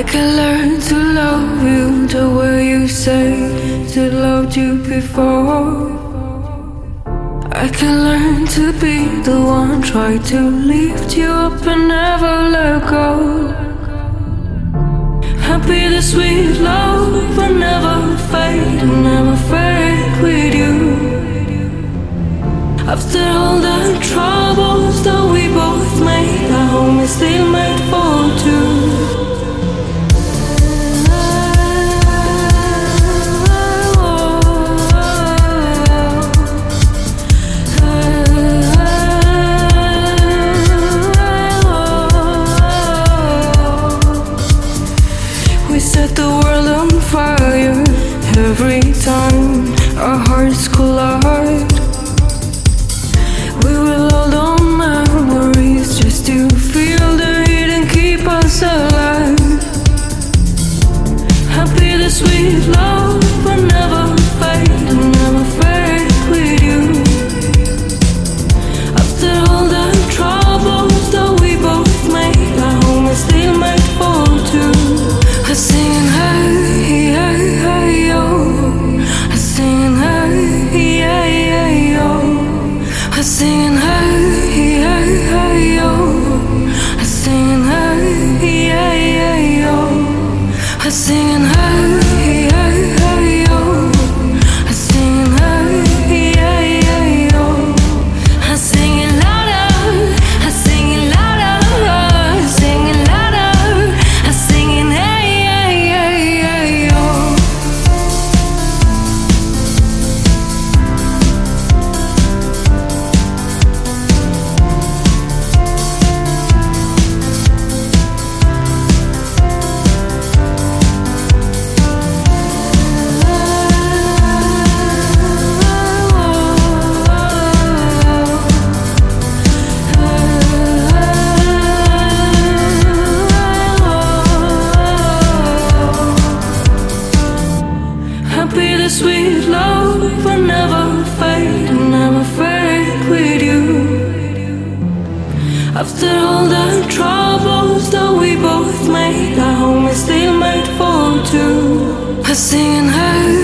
can learn to love you the way you say I loved you before. I can learn to be the one, try to lift you up and never let go. Happy the sweet love will never fade with you. After all the troubles that we both made, our home is still made for two. We set the world on fire every time our hearts collide. We will hold on memories just to feel the heat and keep us alive. Happy the sweet love will never fade with you. After all the troubles that we both made, our home is still made for two. I sing hey, hey, hey, yo. I sing hey, hey, hey, yo. I sing hey, hey, hey, yo. I sing hey, hey, hey, yo. I sing hey, hey, hey, yo. I sing hey, hey, hey, yo. I sing it louder, I sing it louder, I sing it louder, I sing it hey, hey, hey, hey, yo. Happy the sweet love will never fade with you. After all the troubles that we both made, our home is still made for two. I sing hey.